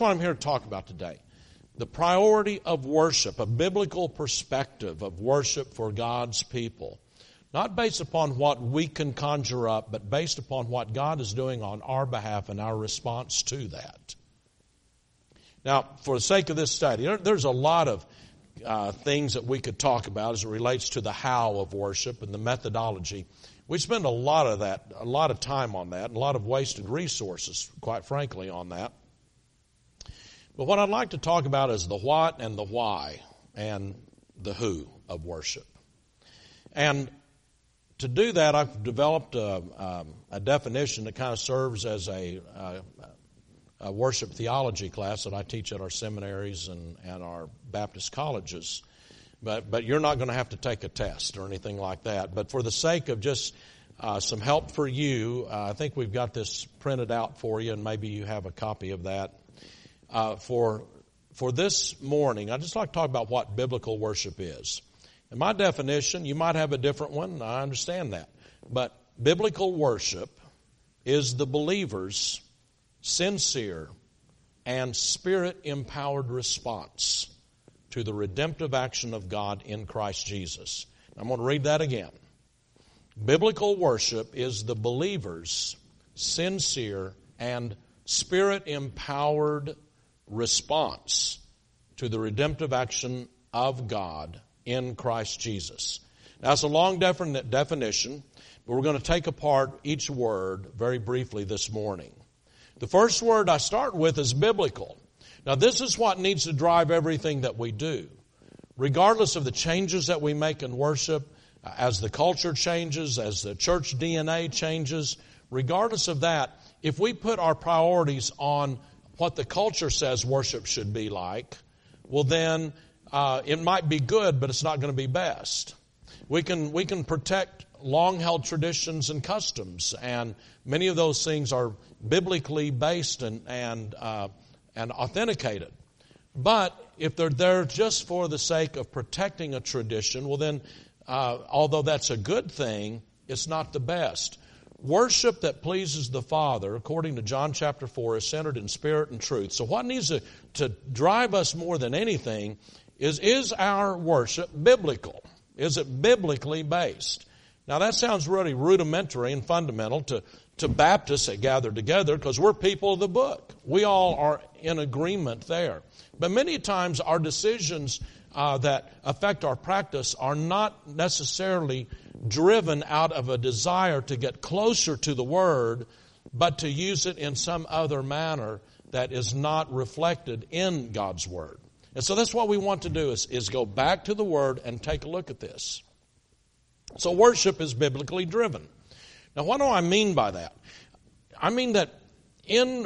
what I'm here to talk about today. The priority of worship, a biblical perspective of worship for God's people. Not based upon what we can conjure up, but based upon what God is doing on our behalf and our response to that. Now, for the sake of this study, there's a lot of things that we could talk about as it relates to the how of worship and the methodology. We spend a lot of time on that, and a lot of wasted resources, quite frankly, on that. But what I'd like to talk about is the what and the why and the who of worship. And to do that, I've developed a definition that kind of serves as a worship theology class that I teach at our seminaries and our Baptist colleges. But you're not going to have to take a test or anything like that. But for the sake of just some help for you, I think we've got this printed out for you, and maybe you have a copy of that. For this morning, I'd just like to talk about what biblical worship is. And my definition, you might have a different one, I understand that. But biblical worship is the believer's sincere and Spirit-empowered response to the redemptive action of God in Christ Jesus. I'm going to read that again. Biblical worship is the believer's sincere and Spirit-empowered response to the redemptive action of God in Christ Jesus. Now, it's a long definition, but we're going to take apart each word very briefly this morning. The first word I start with is biblical. Now, this is what needs to drive everything that we do. Regardless of the changes that we make in worship, as the culture changes, as the church DNA changes, regardless of that, if we put our priorities on what the culture says worship should be like, well then it might be good, but it's not going to be best. We can protect long-held traditions and customs, and many of those things are biblically based and authenticated. But if they're there just for the sake of protecting a tradition, well then, although that's a good thing, it's not the best. Worship that pleases the Father, according to John chapter 4, is centered in spirit and truth. So what needs to drive us more than anything is our worship biblical? Is it biblically based? Now that sounds really rudimentary and fundamental to Baptists that gather together because we're people of the book. We all are in agreement there. But many times our decisions that affect our practice are not necessarily driven out of a desire to get closer to the Word, but to use it in some other manner that is not reflected in God's Word. And so that's what we want to do is go back to the Word and take a look at this. So worship is biblically driven. Now what do I mean by that? I mean that in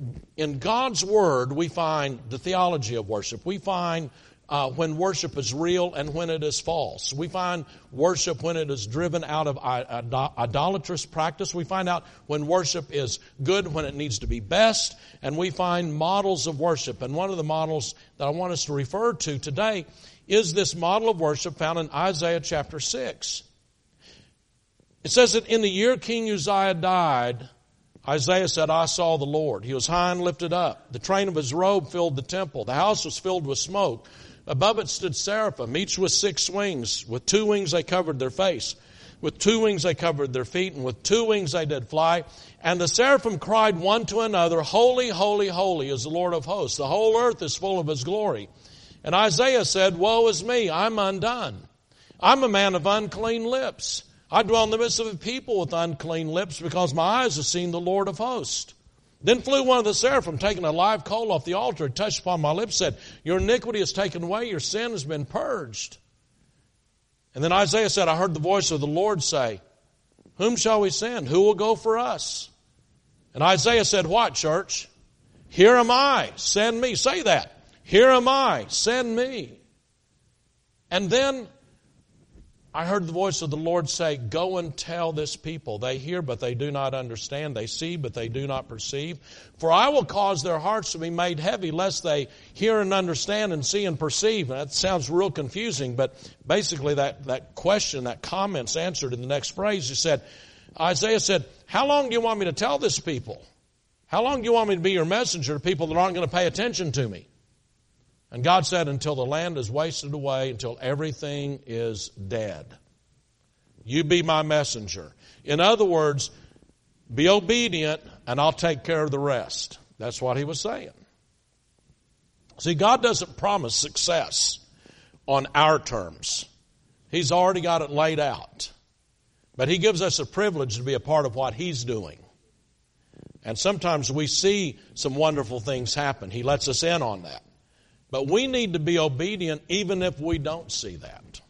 God's Word we find the theology of worship. We find when worship is real and when it is false. We find worship when it is driven out of idolatrous practice. We find out when worship is good, when it needs to be best. And we find models of worship. And one of the models that I want us to refer to today is this model of worship found in Isaiah chapter 6. It says that in the year King Uzziah died, Isaiah said, I saw the Lord. He was high and lifted up. The train of his robe filled the temple. The house was filled with smoke. Above it stood seraphim, each with 6 wings. With 2 wings they covered their face. With 2 wings they covered their feet. And with 2 wings they did fly. And the seraphim cried one to another, Holy, holy, holy is the Lord of hosts. The whole earth is full of His glory. And Isaiah said, Woe is me, I'm undone. I'm a man of unclean lips. I dwell in the midst of a people with unclean lips because my eyes have seen the Lord of hosts. Then flew one of the seraphim, taking a live coal off the altar, touched upon my lips, said, Your iniquity is taken away, your sin has been purged. And then Isaiah said, I heard the voice of the Lord say, Whom shall we send? Who will go for us? And Isaiah said, What, church? Here am I, send me. Say that. Here am I, send me. And then I heard the voice of the Lord say, Go and tell this people. They hear, but they do not understand. They see, but they do not perceive. For I will cause their hearts to be made heavy, lest they hear and understand and see and perceive. And that sounds real confusing, but basically that question, that comment's answered in the next phrase. Isaiah said, How long do you want me to tell this people? How long do you want me to be your messenger to people that aren't going to pay attention to me? And God said, until the land is wasted away, until everything is dead. You be my messenger. In other words, be obedient and I'll take care of the rest. That's what he was saying. See, God doesn't promise success on our terms. He's already got it laid out. But he gives us a privilege to be a part of what he's doing. And sometimes we see some wonderful things happen. He lets us in on that. But we need to be obedient even if we don't see that.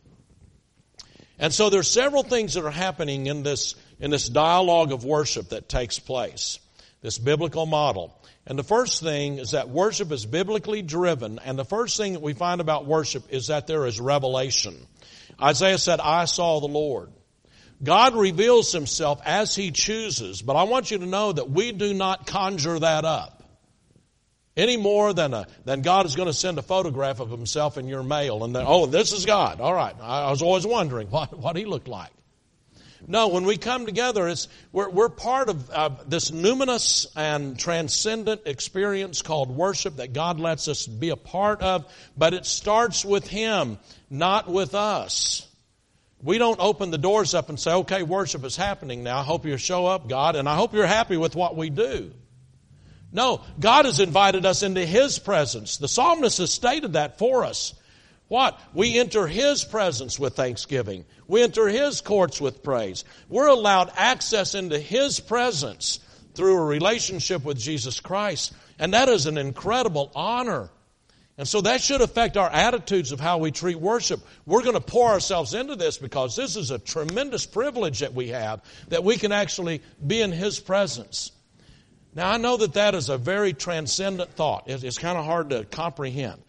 And so there's several things that are happening in this dialogue of worship that takes place, this biblical model. And the first thing is that worship is biblically driven, and the first thing that we find about worship is that there is revelation. Isaiah said, I saw the Lord. God reveals himself as he chooses, but I want you to know that we do not conjure that up. Any more than God is going to send a photograph of himself in your mail and then, oh, this is God. All right. I was always wondering what he looked like. No, when we come together, we're part of this numinous and transcendent experience called worship that God lets us be a part of, but it starts with him, not with us. We don't open the doors up and say, okay, worship is happening now. I hope you show up, God, and I hope you're happy with what we do. No, God has invited us into his presence. The psalmist has stated that for us. What? We enter his presence with thanksgiving. We enter his courts with praise. We're allowed access into his presence through a relationship with Jesus Christ. And that is an incredible honor. And so that should affect our attitudes of how we treat worship. We're going to pour ourselves into this because this is a tremendous privilege that we have, that we can actually be in his presence. Now, I know that is a very transcendent thought. It's kind of hard to comprehend.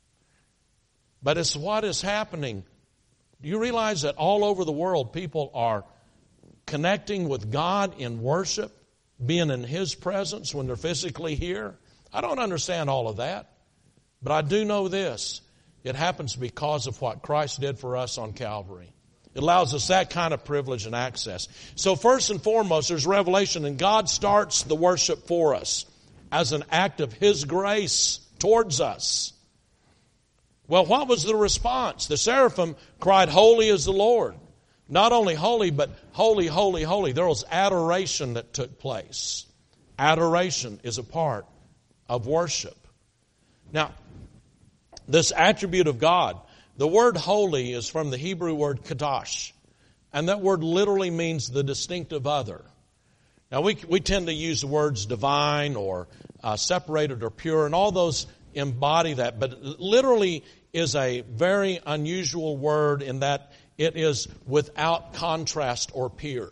But it's what is happening. Do you realize that all over the world people are connecting with God in worship, being in his presence when they're physically here? I don't understand all of that. But I do know this. It happens because of what Christ did for us on Calvary. It allows us that kind of privilege and access. So first and foremost, there's revelation, and God starts the worship for us as an act of his grace towards us. Well, what was the response? The seraphim cried, holy is the Lord. Not only holy, but holy, holy, holy. There was adoration that took place. Adoration is a part of worship. Now, this attribute of God, the word holy is from the Hebrew word kadosh. And that word literally means the distinctive other. Now, we tend to use the words divine or separated or pure, and all those embody that. But it literally is a very unusual word in that it is without contrast or peer.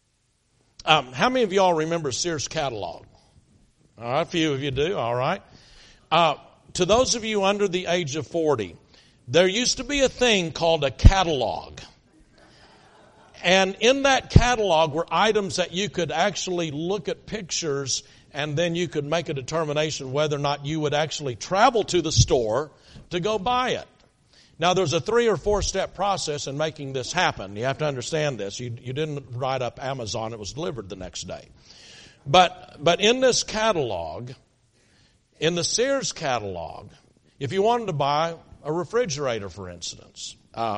How many of y'all remember Sears catalog? All right, a few of you do, all right. To those of you under the age of 40, there used to be a thing called a catalog. And in that catalog were items that you could actually look at pictures and then you could make a determination whether or not you would actually travel to the store to go buy it. Now, there's a 3 or 4 step process in making this happen. You have to understand this. You didn't write up Amazon. It was delivered the next day. But in this catalog, in the Sears catalog, if you wanted to buy a refrigerator, for instance,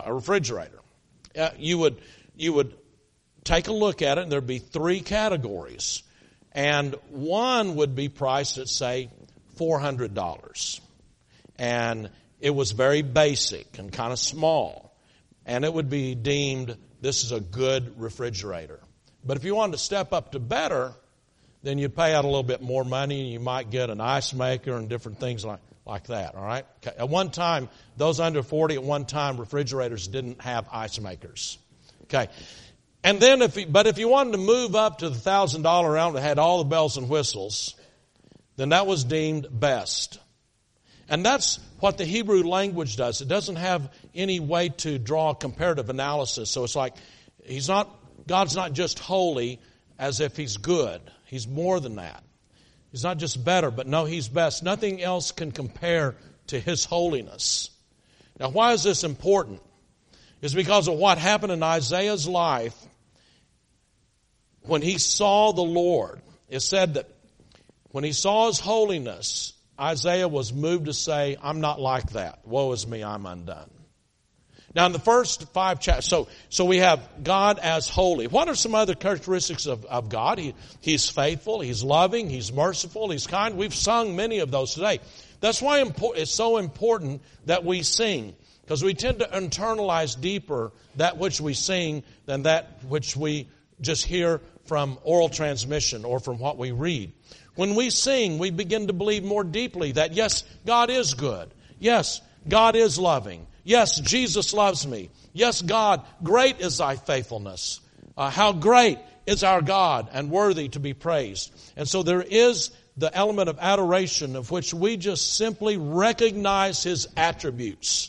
you would take a look at it, and there'd be 3 categories. And one would be priced at, say, $400. And it was very basic and kind of small. And it would be deemed, this is a good refrigerator. But if you wanted to step up to better, then you'd pay out a little bit more money, and you might get an ice maker and different things like that, all right? Okay. At one time, those under 40, at one time, refrigerators didn't have ice makers. Okay. And then if you wanted to move up to the $1,000 round that had all the bells and whistles, then that was deemed best. And that's what the Hebrew language does. It doesn't have any way to draw a comparative analysis. So it's like God's not just holy as if he's good. He's more than that. He's not just better, but no, he's best. Nothing else can compare to his holiness. Now, why is this important? It's because of what happened in Isaiah's life when he saw the Lord. It said that When he saw his holiness, Isaiah was moved to say, I'm not like that. Woe is me, I'm undone. Now in the first 5 chapters, so we have God as holy. What are some other characteristics of God? He's faithful, He's loving, He's merciful, He's kind. We've sung many of those today. That's why it's so important that we sing, because we tend to internalize deeper that which we sing than that which we just hear from oral transmission or from what we read. When we sing, we begin to believe more deeply that yes, God is good. Yes, God is loving. Yes, Jesus loves me. Yes, God, great is thy faithfulness. How great is our God and worthy to be praised. And so there is the element of adoration of which we just simply recognize His attributes.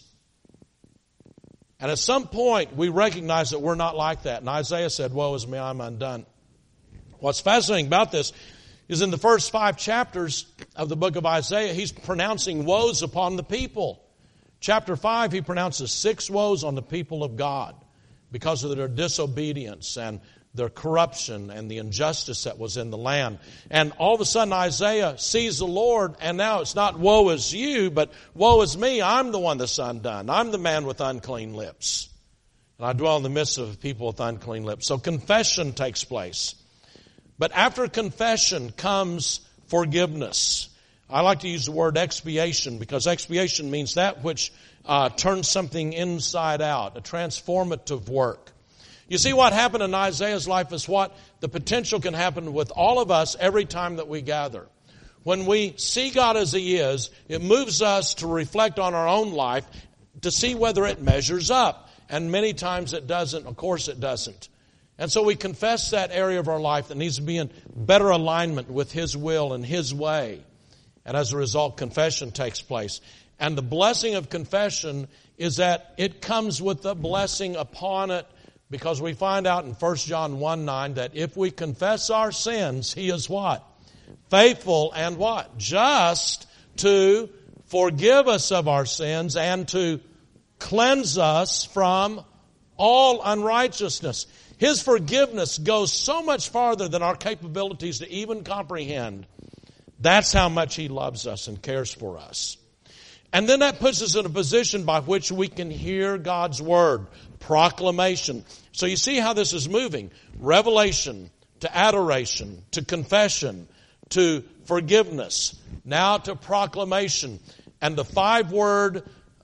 And at some point, we recognize that we're not like that. And Isaiah said, woe is me, I'm undone. What's fascinating about this is in the first 5 chapters of the book of Isaiah, he's pronouncing woes upon the people. Chapter 5, he pronounces 6 woes on the people of God because of their disobedience and their corruption and the injustice that was in the land. And all of a sudden Isaiah sees the Lord, and now it's not woe is you, but woe is me. I'm the one that's undone. I'm the man with unclean lips. And I dwell in the midst of people with unclean lips. So confession takes place. But after confession comes forgiveness. I like to use the word expiation because expiation means that which turns something inside out, a transformative work. You see, what happened in Isaiah's life is what the potential can happen with all of us every time that we gather. When we see God as He is, it moves us to reflect on our own life to see whether it measures up. And many times it doesn't. Of course it doesn't. And so we confess that area of our life that needs to be in better alignment with His will and His way. And as a result, confession takes place. And the blessing of confession is that it comes with the blessing upon it, because we find out in 1 John 1:9 that if we confess our sins, He is what? Faithful and what? Just to forgive us of our sins and to cleanse us from all unrighteousness. His forgiveness goes so much farther than our capabilities to even comprehend. That's how much He loves us and cares for us. And then that puts us in a position by which we can hear God's Word. Proclamation. So you see how this is moving. Revelation to adoration to confession to forgiveness. Now to proclamation. And the 5-word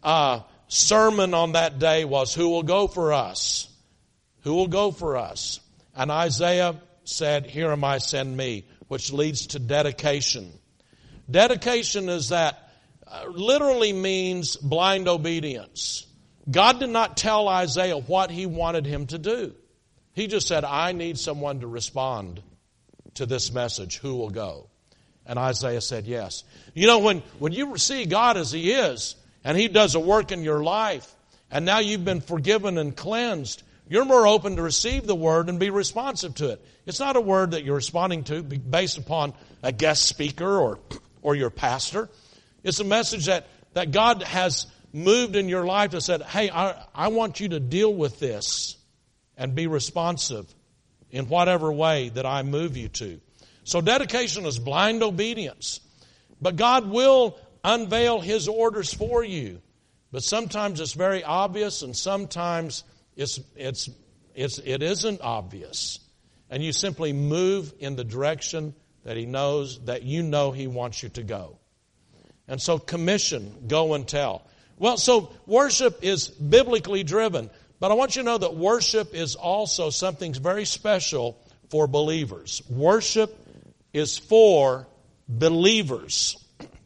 sermon on that day was, who will go for us? Who will go for us? And Isaiah said, here am I, send me, which leads to dedication. Dedication is that literally means blind obedience. God did not tell Isaiah what He wanted him to do. He just said, I need someone to respond to this message. Who will go? And Isaiah said, yes. You know, when you see God as He is, and He does a work in your life, and now you've been forgiven and cleansed, you're more open to receive the Word and be responsive to it. It's not a word that you're responding to based upon a guest speaker or your pastor. It's a message that God has moved in your life and said, hey, I want you to deal with this and be responsive in whatever way that I move you to. So dedication is blind obedience. But God will unveil His orders for you. But sometimes it's very obvious, and sometimes it isn't obvious. And you simply move in the direction that He knows, that you know He wants you to go. And so commission, go and tell. Well, so worship is biblically driven. But I want you to know that worship is also something very special for believers. Worship is for believers.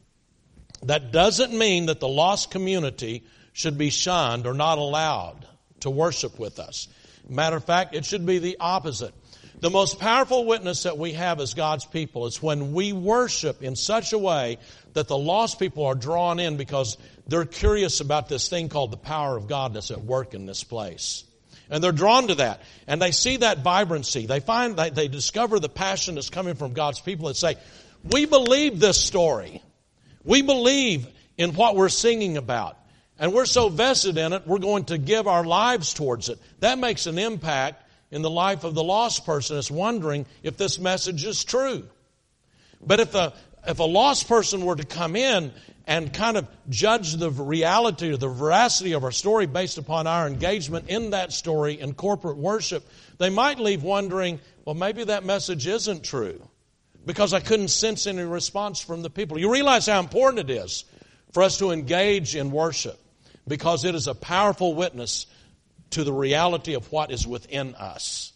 That doesn't mean that the lost community should be shunned or not allowed to worship with us. Matter of fact, it should be the opposite. The most powerful witness that we have as God's people is when we worship in such a way that the lost people are drawn in because they're curious about this thing called the power of God that's at work in this place. And they're drawn to that. And they see that vibrancy. They discover the passion that's coming from God's people and say, we believe this story. We believe in what we're singing about. And we're so vested in it, we're going to give our lives towards it. That makes an impact in the life of the lost person that's wondering if this message is true. But if if a lost person were to come in and kind of judge the reality or the veracity of our story based upon our engagement in that story in corporate worship, they might leave wondering, well, maybe that message isn't true because I couldn't sense any response from the people. You realize how important it is for us to engage in worship because it is a powerful witness to the reality of what is within us.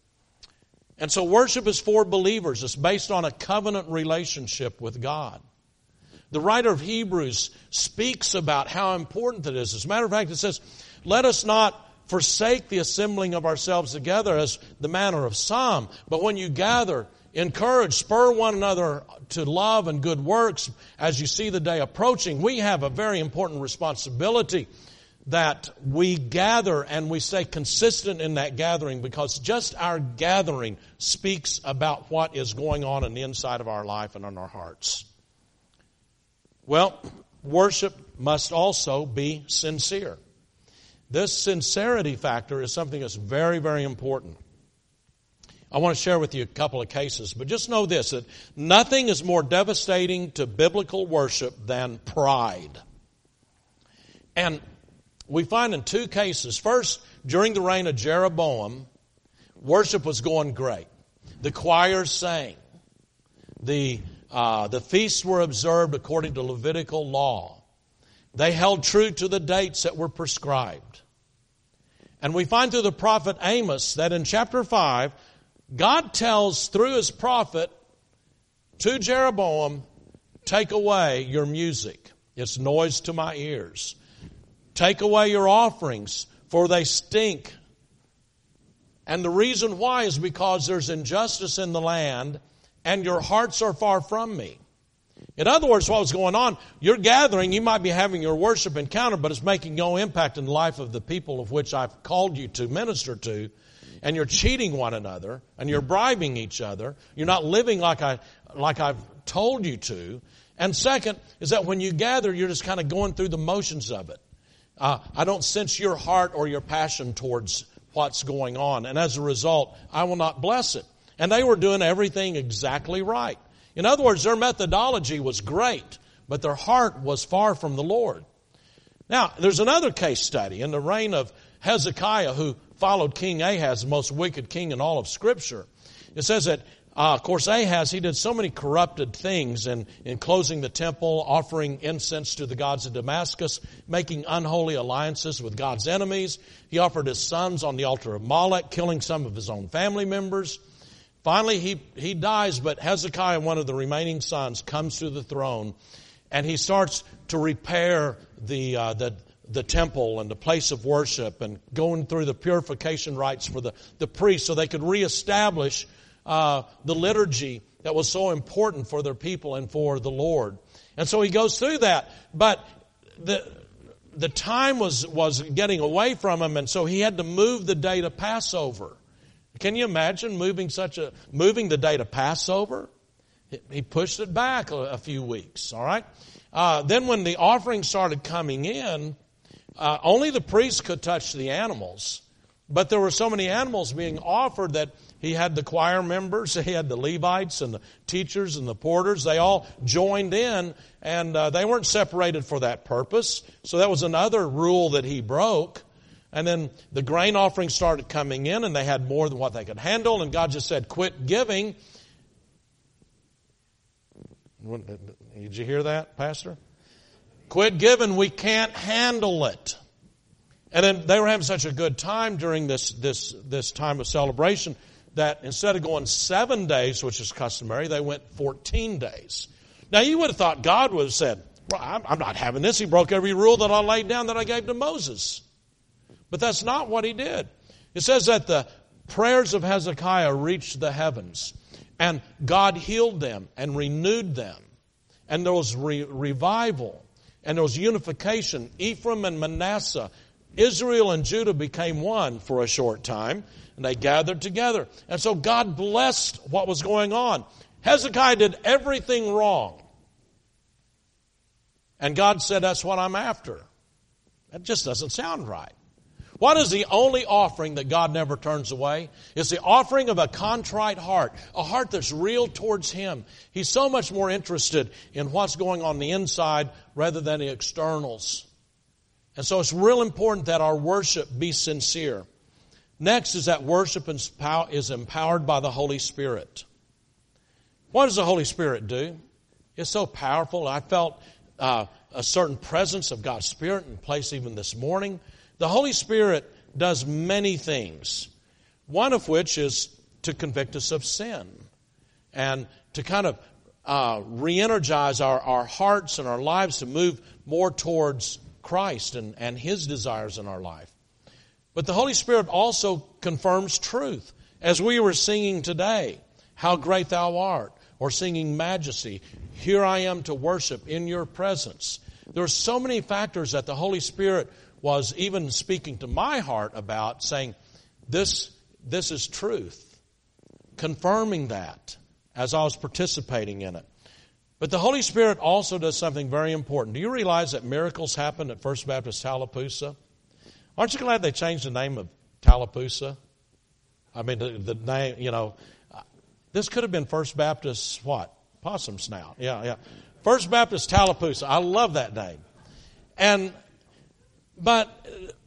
And so worship is for believers. It's based on a covenant relationship with God. The writer of Hebrews speaks about how important it is. As a matter of fact, it says, let us not forsake the assembling of ourselves together as the manner of some, but when you gather, encourage, spur one another to love and good works as you see the day approaching. We have a very important responsibility that we gather and we stay consistent in that gathering because just our gathering speaks about what is going on in the inside of our life and in our hearts. Well, worship must also be sincere. This sincerity factor is something that's very, very important. I want to share with you a couple of cases, but just know this, that nothing is more devastating to biblical worship than pride. And we find in two cases. First, during the reign of Jeroboam, worship was going great. The choirs sang. The feasts were observed according to Levitical law. They held true to the dates that were prescribed. And we find through the prophet Amos that in chapter 5, God tells through his prophet to Jeroboam, take away your music. It's noise to my ears. Take away your offerings, for they stink. And the reason why is because there's injustice in the land, and your hearts are far from me. In other words, what was going on, you're gathering, you might be having your worship encounter, but it's making no impact in the life of the people of which I've called you to minister to. And you're cheating one another, and you're bribing each other. You're not living like I've told you to. And second is that when you gather, you're just kind of going through the motions of it. I don't sense your heart or your passion towards what's going on. And as a result, I will not bless it. And they were doing everything exactly right. In other words, their methodology was great, but their heart was far from the Lord. Now, there's another case study in the reign of Hezekiah, who followed King Ahaz, the most wicked king in all of Scripture. It says that, of course, Ahaz, he did so many corrupted things in closing the temple, offering incense to the gods of Damascus, making unholy alliances with God's enemies. He offered his sons on the altar of Molech, killing some of his own family members. Finally, he dies, but Hezekiah, one of the remaining sons, comes to the throne, and he starts to repair the temple and the place of worship and going through the purification rites for the priests so they could reestablish the liturgy that was so important for their people and for the Lord. And so he goes through that, but the time was getting away from him, and so he had to move the day to Passover. Can you imagine moving the day to Passover? He pushed it back a few weeks, all right? Then when the offering started coming in, only the priests could touch the animals. But there were so many animals being offered that he had the choir members, he had the Levites and the teachers and the porters. They all joined in, and they weren't separated for that purpose. So that was another rule that he broke. And then the grain offering started coming in, and they had more than what they could handle. And God just said, quit giving. Did you hear that, Pastor? Quit giving. We can't handle it. And then they were having such a good time during this time of celebration that instead of going 7 days, which is customary, they went 14 days. Now, you would have thought God would have said, well, I'm not having this. He broke every rule that I laid down that I gave to Moses. But that's not what he did. It says that the prayers of Hezekiah reached the heavens, and God healed them and renewed them. And there was revival, and there was unification. Ephraim and Manasseh, Israel and Judah became one for a short time, and they gathered together. And so God blessed what was going on. Hezekiah did everything wrong. And God said, that's what I'm after. That just doesn't sound right. What is the only offering that God never turns away? It's the offering of a contrite heart, a heart that's real towards Him. He's so much more interested in what's going on the inside rather than the externals. And so it's real important that our worship be sincere. Next is that worship is empowered by the Holy Spirit. What does the Holy Spirit do? It's so powerful. I felt a certain presence of God's Spirit in place even this morning. The Holy Spirit does many things, one of which is to convict us of sin and to kind of re-energize our hearts and our lives to move more towards Christ and His desires in our life. But the Holy Spirit also confirms truth. As we were singing today, how great Thou art, or singing Majesty, here I am to worship in Your presence. There are so many factors that the Holy Spirit was even speaking to my heart about, saying, this is truth, confirming that as I was participating in it. But the Holy Spirit also does something very important. Do you realize that miracles happen at First Baptist Tallapoosa? Aren't you glad they changed the name of Tallapoosa? I mean, the name, this could have been First Baptist, what? Possum Snout. Yeah. First Baptist Tallapoosa. I love that name. But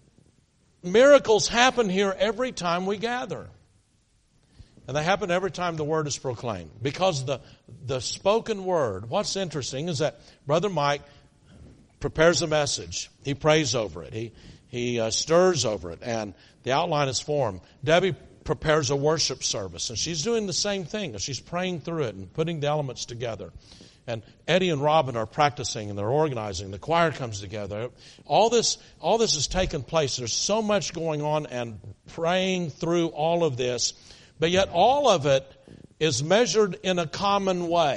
miracles happen here every time we gather. And they happen every time the Word is proclaimed. Because the spoken Word, what's interesting is that Brother Mike prepares a message. He prays over it. He stirs over it. And the outline is formed. Debbie prepares a worship service. And she's doing the same thing. She's praying through it and putting the elements together. And Eddie and Robin are practicing and they're organizing. The choir comes together. All this has taken place. There's so much going on and praying through all of this. But yet all of it is measured in a common way.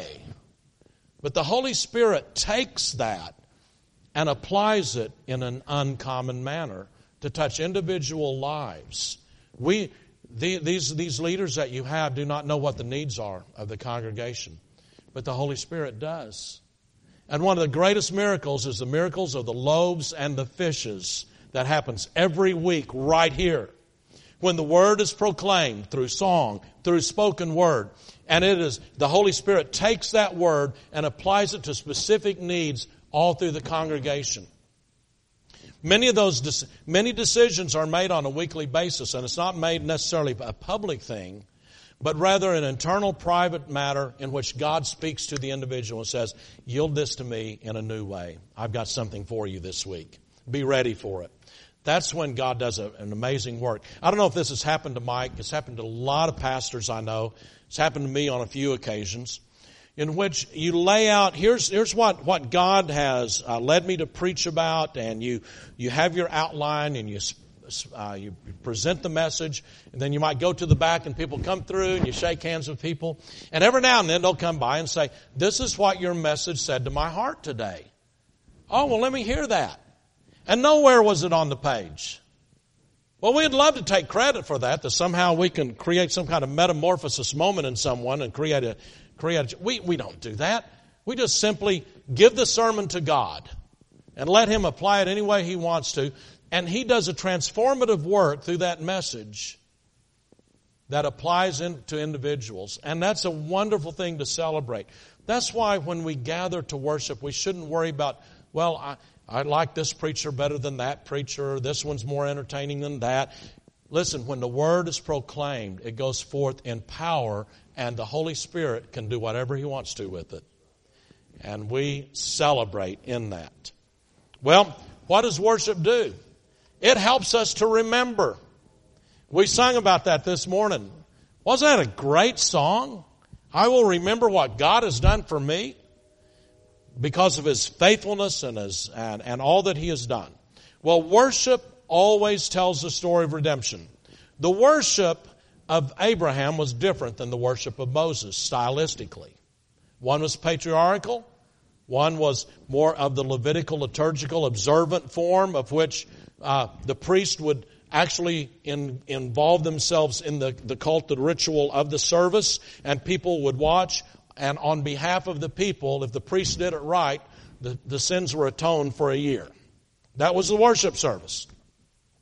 But the Holy Spirit takes that and applies it in an uncommon manner to touch individual lives. These leaders that you have do not know what the needs are of the congregation. But the Holy Spirit does. And one of the greatest miracles is the miracles of the loaves and the fishes that happens every week right here. When the Word is proclaimed through song, through spoken Word, and it is the Holy Spirit takes that Word and applies it to specific needs all through the congregation. Many decisions are made on a weekly basis, and it's not made necessarily a public thing, but rather an internal, private matter in which God speaks to the individual and says, yield this to me in a new way. I've got something for you this week. Be ready for it. That's when God does an amazing work. I don't know if this has happened to Mike. It's happened to a lot of pastors I know. It's happened to me on a few occasions, in which you lay out, here's what God has led me to preach about, and you have your outline, and you present the message, and then you might go to the back and people come through and you shake hands with people. And every now and then they'll come by and say, this is what your message said to my heart today. Oh, well, let me hear that. And nowhere was it on the page. Well, we'd love to take credit for that somehow we can create some kind of metamorphosis moment in someone and create a. We don't do that. We just simply give the sermon to God and let Him apply it any way He wants to. And He does a transformative work through that message that applies to individuals. And that's a wonderful thing to celebrate. That's why when we gather to worship, we shouldn't worry about, well, I like this preacher better than that preacher. This one's more entertaining than that. Listen, when the Word is proclaimed, it goes forth in power, and the Holy Spirit can do whatever He wants to with it. And we celebrate in that. Well, what does worship do? It helps us to remember. We sang about that this morning. Wasn't that a great song? I will remember what God has done for me because of His faithfulness and all that He has done. Well, worship always tells the story of redemption. The worship of Abraham was different than the worship of Moses stylistically. One was patriarchal. One was more of the Levitical liturgical observant form, of which the priest would actually involve themselves in the cultic ritual of the service, and people would watch. And on behalf of the people, if the priest did it right, the sins were atoned for a year. That was the worship service.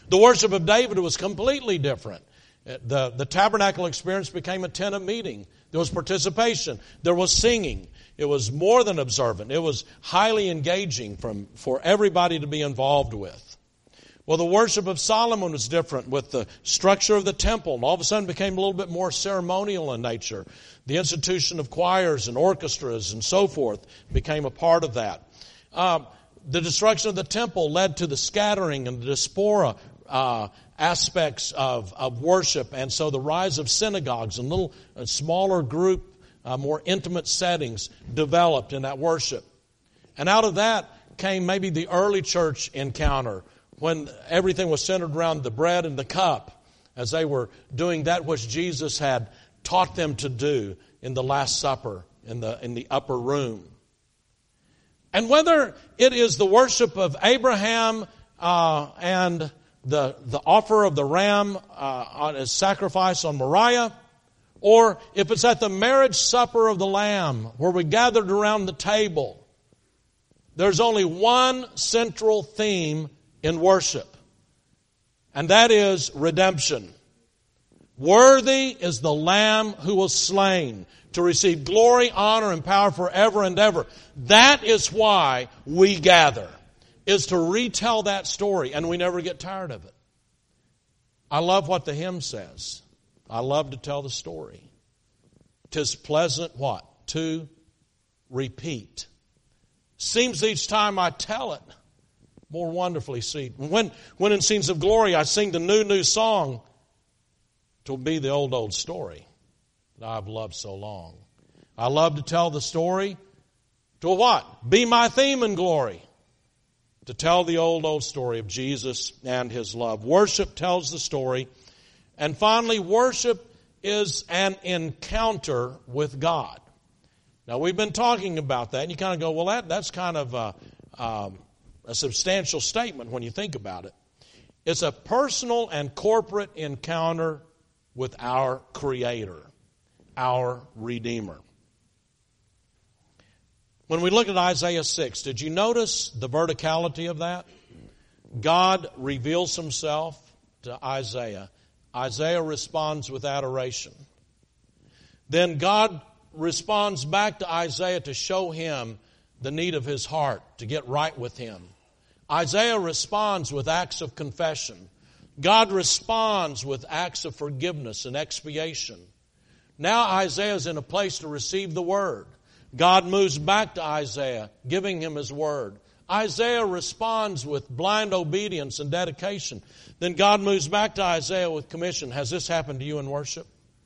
The worship of David was completely different. The tabernacle experience became a tent of meeting. There was participation. There was singing. It was more than observant. It was highly engaging for everybody to be involved with. Well, the worship of Solomon was different with the structure of the temple. And all of a sudden became a little bit more ceremonial in nature. The institution of choirs and orchestras and so forth became a part of that. The destruction of the temple led to the scattering and the diaspora aspects of worship. And so the rise of synagogues and little smaller group, more intimate settings developed in that worship. And out of that came maybe the early church encounter when everything was centered around the bread and the cup as they were doing that which Jesus had taught them to do in the Last Supper in the upper room. And whether it is the worship of Abraham and the offer of the ram on his sacrifice on Moriah, or if it's at the marriage supper of the Lamb where we gathered around the table, there's only one central theme in worship, and that is redemption. Worthy is the Lamb who was slain to receive glory, honor, and power forever and ever. That is why we gather, is to retell that story, and we never get tired of it. I love what the hymn says. I love to tell the story. 'Tis pleasant what? To repeat. Seems each time I tell it, more wonderfully sweet. When in scenes of glory I sing the new song, 'twill be the old story that I've loved so long. I love to tell the story. To what? Be my theme in glory. To tell the old story of Jesus and His love. Worship tells the story. And finally, worship is an encounter with God. Now, we've been talking about that, and you kind of go, well, that's kind of a substantial statement when you think about it. It's a personal and corporate encounter with our Creator, our Redeemer. When we look at Isaiah 6, did you notice the verticality of that? God reveals Himself to Isaiah. Isaiah responds with adoration. Then God responds back to Isaiah to show him the need of his heart, to get right with Him. Isaiah responds with acts of confession. God responds with acts of forgiveness and expiation. Now Isaiah is in a place to receive the Word. God moves back to Isaiah, giving him His Word. Isaiah responds with blind obedience and dedication. Then God moves back to Isaiah with commission. Has this happened to you in worship?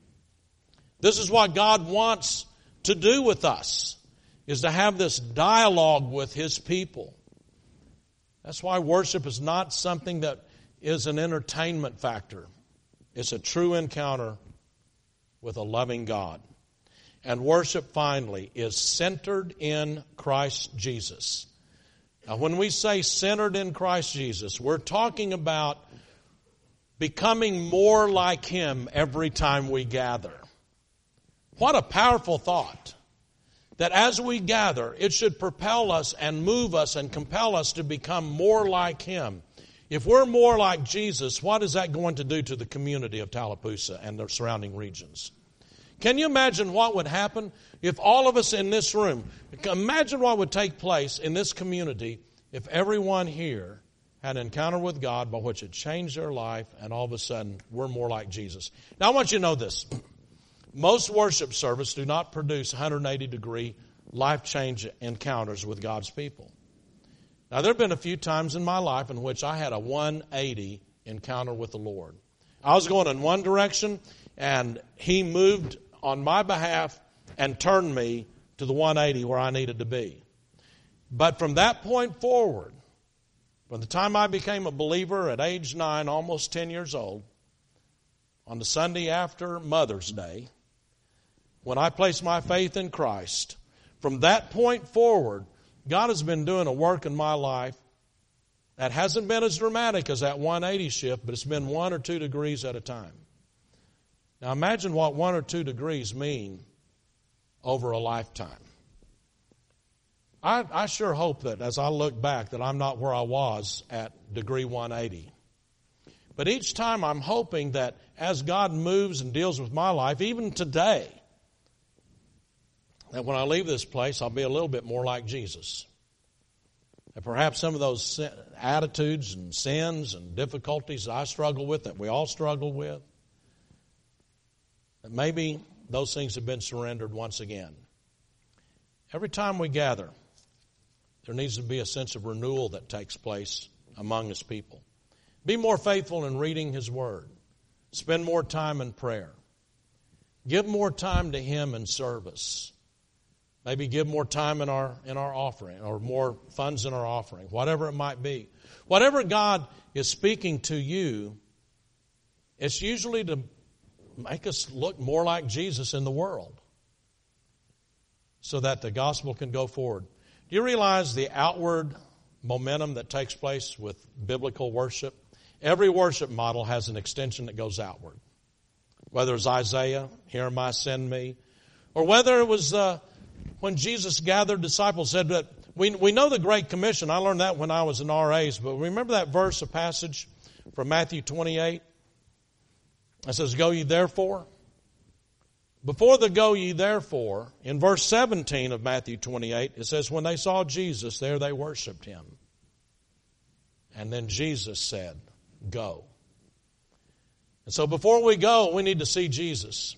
This is what God wants to do with us, is to have this dialogue with His people. That's why worship is not something that is an entertainment factor. It's a true encounter with a loving God. And worship, finally, is centered in Christ Jesus. Now, when we say centered in Christ Jesus, we're talking about becoming more like Him every time we gather. What a powerful thought. That as we gather, it should propel us and move us and compel us to become more like Him. If we're more like Jesus, what is that going to do to the community of Tallapoosa and the surrounding regions? Can you imagine what would happen if all of us in this room, imagine what would take place in this community if everyone here had an encounter with God by which it changed their life, and all of a sudden we're more like Jesus. Now I want you to know this. Most worship services do not produce 180-degree life-change encounters with God's people. Now there have been a few times in my life in which I had a 180 encounter with the Lord. I was going in one direction, and He moved on my behalf and turned me to the 180 where I needed to be. But from that point forward, from the time I became a believer at age 9, almost 10 years old, on the Sunday after Mother's Day, when I placed my faith in Christ, from that point forward, God has been doing a work in my life that hasn't been as dramatic as that 180 shift, but it's been 1 or 2 degrees at a time. Now imagine what 1 or 2 degrees mean over a lifetime. I sure hope that as I look back that I'm not where I was at degree 180. But each time I'm hoping that as God moves and deals with my life, even today, that when I leave this place, I'll be a little bit more like Jesus. And perhaps some of those attitudes and sins and difficulties that I struggle with, that we all struggle with, that maybe those things have been surrendered once again. Every time we gather, there needs to be a sense of renewal that takes place among His people. Be more faithful in reading His Word. Spend more time in prayer. Give more time to Him in service. Maybe give more time in our offering, or more funds in our offering, whatever it might be. Whatever God is speaking to you, it's usually to make us look more like Jesus in the world so that the gospel can go forward. Do you realize the outward momentum that takes place with biblical worship? Every worship model has an extension that goes outward. Whether it's Isaiah, "Here am I, send me," or whether it was when Jesus gathered disciples, said that we know the Great Commission. I learned that when I was in RAs, but remember that verse, a passage from Matthew 28? It says, "Go ye therefore." Before the "go ye therefore," in verse 17 of Matthew 28, it says, when they saw Jesus, there they worshiped Him. And then Jesus said, "Go." And so before we go, we need to see Jesus.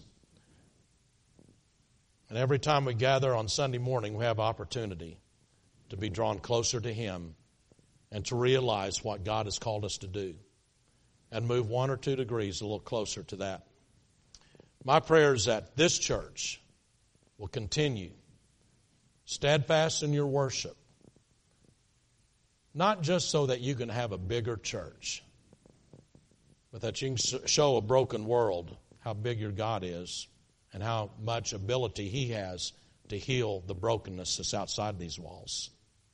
And every time we gather on Sunday morning, we have opportunity to be drawn closer to Him and to realize what God has called us to do and move 1 or 2 degrees a little closer to that. My prayer is that this church will continue steadfast in your worship, not just so that you can have a bigger church, but that you can show a broken world how big your God is and how much ability He has to heal the brokenness that's outside these walls.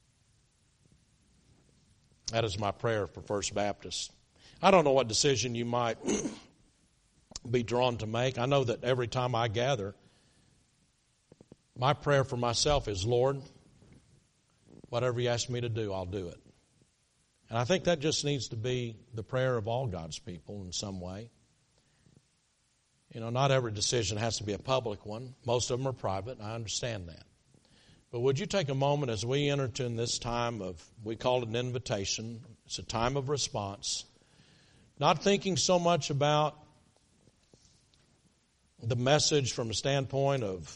That is my prayer for First Baptist. I don't know what decision you might be drawn to make. I know that every time I gather, my prayer for myself is, Lord, whatever You ask me to do, I'll do it. And I think that just needs to be the prayer of all God's people in some way. You know, not every decision has to be a public one. Most of them are private. I understand that. But would you take a moment as we enter into this time of, we call it an invitation. It's a time of response. Not thinking so much about the message from a standpoint of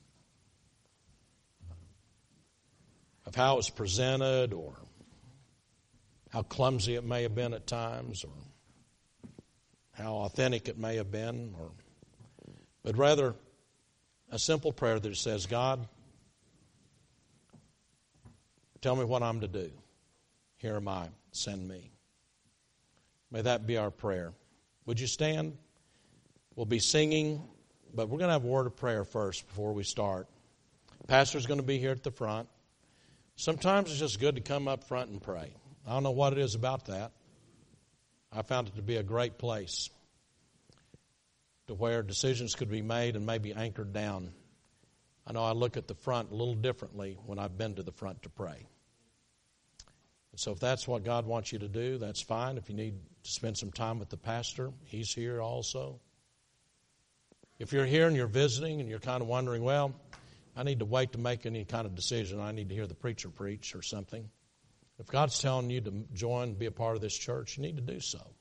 how it's presented or how clumsy it may have been at times or how authentic it may have been, but rather a simple prayer that says, God, tell me what I'm to do. Here am I, send me. May that be our prayer. Would you stand? We'll be singing, but we're going to have a word of prayer first before we start. Pastor's going to be here at the front. Sometimes it's just good to come up front and pray. I don't know what it is about that. I found it to be a great place to where decisions could be made and maybe anchored down. I know I look at the front a little differently when I've been to the front to pray. So if that's what God wants you to do, that's fine. If you need to spend some time with the pastor, he's here also. If you're here and you're visiting and you're kind of wondering, well, I need to wait to make any kind of decision. I need to hear the preacher preach or something. If God's telling you to join, be a part of this church, you need to do so.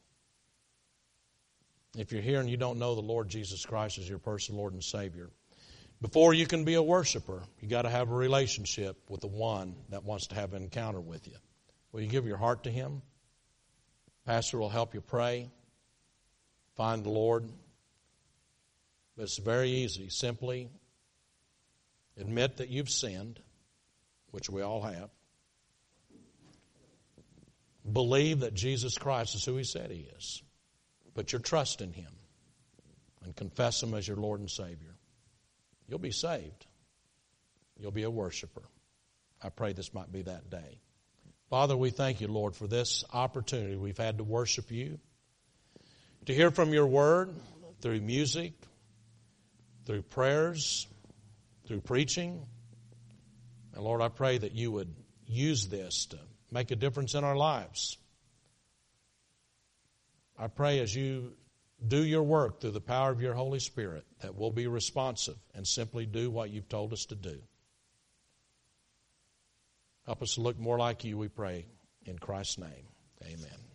If you're here and you don't know the Lord Jesus Christ as your personal Lord and Savior, before you can be a worshiper, you got to have a relationship with the one that wants to have an encounter with you. Will you give your heart to Him? Pastor will help you pray, find the Lord. But it's very easy. Simply admit that you've sinned, which we all have. Believe that Jesus Christ is who He said He is. Put your trust in Him and confess Him as your Lord and Savior. You'll be saved. You'll be a worshiper. I pray this might be that day. Father, we thank You, Lord, for this opportunity we've had to worship You, to hear from Your Word through music, through prayers, through preaching. And Lord, I pray that You would use this to make a difference in our lives. I pray as you do your work through the power of your Holy Spirit that we'll be responsive and simply do what you've told us to do. Help us to look more like you, we pray. In Christ's name, amen.